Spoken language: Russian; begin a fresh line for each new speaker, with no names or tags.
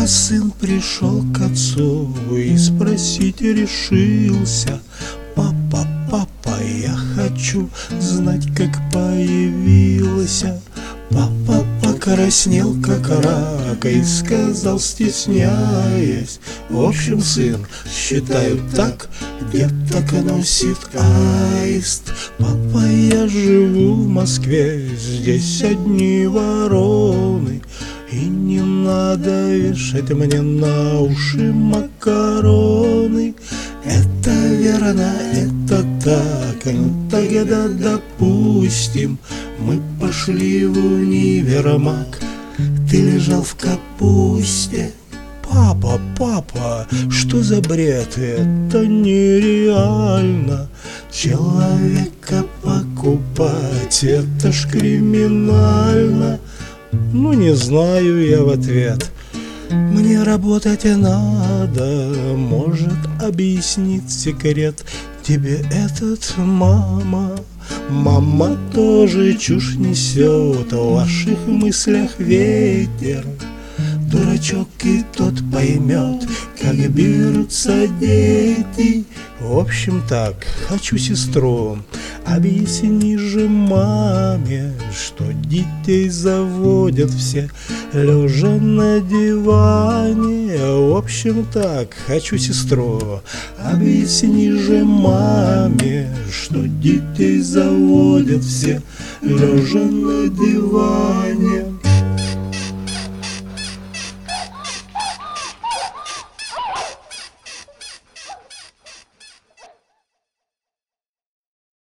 сын пришел к отцу и спросить решился: папа, папа, я хочу знать, как появился. Папа покраснел, как рак, и сказал, стесняясь: в общем, сын, считаю так, деток носит аист. Папа, я живу в Москве, здесь одни вороны, и не надо вешать мне на уши макароны. Это верно, это так, ну тогда допустим, мы пошли в универмаг, ты лежал в капусте. Папа, папа, что за бред? Это нереально. Человека покупать, это ж криминально. Ну, не знаю, я в ответ. Мне работать надо, может объяснить секрет тебе этот мама. Мама тоже чушь несет, в ваших мыслях ветер. Дурачок и тот поймет, как берутся дети. В общем так, хочу сестру, объясни же маме, что детей заводят все лежа на диване. В общем так, хочу сестру, объясни же маме, что детей заводят все лежа на диване.